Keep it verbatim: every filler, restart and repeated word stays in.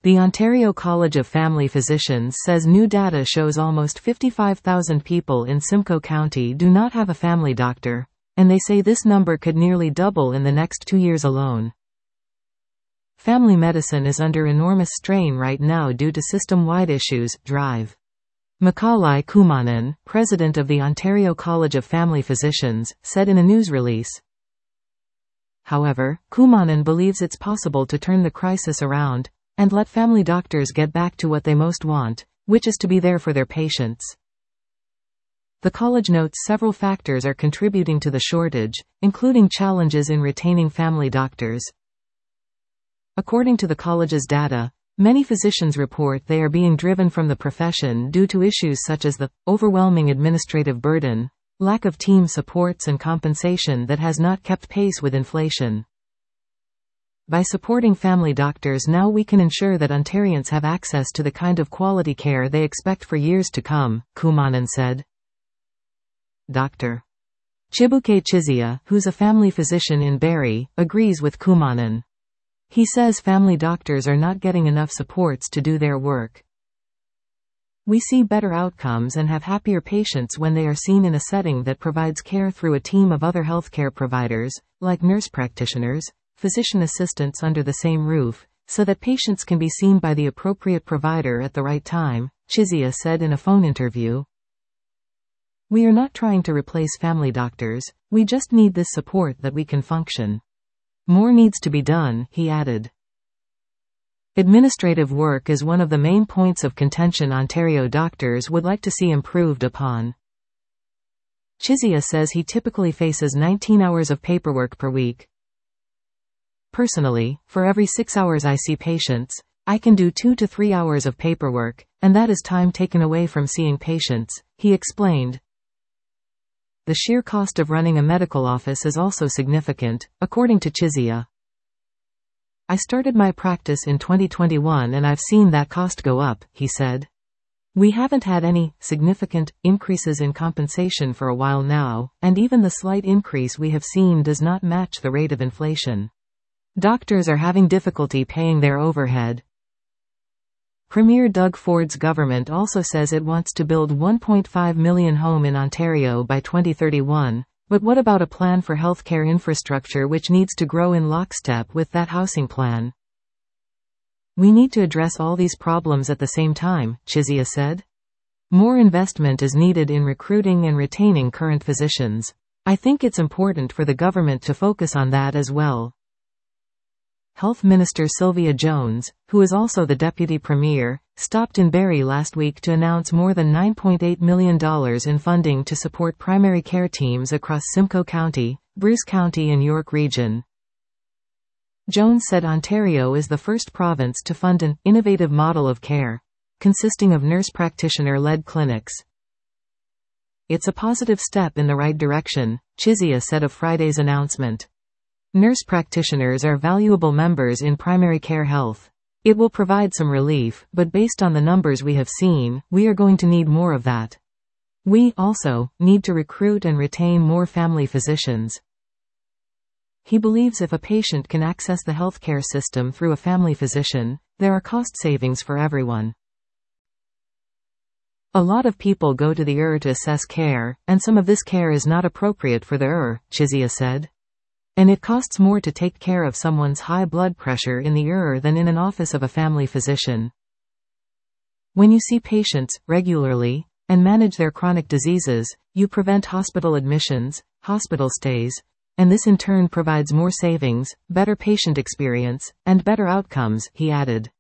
The Ontario College of Family Physicians says new data shows almost fifty-five thousand people in Simcoe County do not have a family doctor, and they say this number could nearly double in the next two years alone. Family medicine is under enormous strain right now due to system-wide issues. Drive. Macaulay Kumanan, president of the Ontario College of Family Physicians, said in a news release. However, Kumanan believes it's possible to turn the crisis around and let family doctors get back to what they most want, which is to be there for their patients. The college notes several factors are contributing to the shortage, including challenges in retaining family doctors. According to the college's data, many physicians report they are being driven from the profession due to issues such as the overwhelming administrative burden, lack of team supports and compensation that has not kept pace with inflation. By supporting family doctors now we can ensure that Ontarians have access to the kind of quality care they expect for years to come, Kumanan said. Doctor Chibuke Chizia, who's a family physician in Barrie, agrees with Kumanan. He says family doctors are not getting enough supports to do their work. We see better outcomes and have happier patients when they are seen in a setting that provides care through a team of other healthcare providers, like nurse practitioners, physician assistants under the same roof, so that patients can be seen by the appropriate provider at the right time, Chizia said in a phone interview. We are not trying to replace family doctors, we just need this support that we can function. More needs to be done, he added. Administrative work is one of the main points of contention Ontario doctors would like to see improved upon. Chizia says he typically faces nineteen hours of paperwork per week. Personally, for every six hours I see patients, I can do two to three hours of paperwork, and that is time taken away from seeing patients, he explained. The sheer cost of running a medical office is also significant, according to Chizia. I started my practice in twenty twenty-one and I've seen that cost go up, he said. We haven't had any significant increases in compensation for a while now, and even the slight increase we have seen does not match the rate of inflation. Doctors are having difficulty paying their overhead. Premier Doug Ford's government also says it wants to build one point five million homes in Ontario by twenty thirty-one, but what about a plan for healthcare infrastructure which needs to grow in lockstep with that housing plan? We need to address all these problems at the same time, Chizia said. More investment is needed in recruiting and retaining current physicians. I think it's important for the government to focus on that as well. Health Minister Sylvia Jones, who is also the Deputy Premier, stopped in Barrie last week to announce more than nine point eight million dollars in funding to support primary care teams across Simcoe County, Bruce County and York Region. Jones said Ontario is the first province to fund an innovative model of care, consisting of nurse practitioner-led clinics. It's a positive step in the right direction, Chizia said of Friday's announcement. Nurse practitioners are valuable members in primary care health. It will provide some relief, but based on the numbers we have seen, we are going to need more of that. We, also, need to recruit and retain more family physicians. He believes if a patient can access the healthcare system through a family physician, there are cost savings for everyone. A lot of people go to the E R to assess care, and some of this care is not appropriate for the E R, Chizia said. And it costs more to take care of someone's high blood pressure in the E R than in an office of a family physician. When you see patients regularly and manage their chronic diseases, you prevent hospital admissions, hospital stays, and this in turn provides more savings, better patient experience, and better outcomes, he added.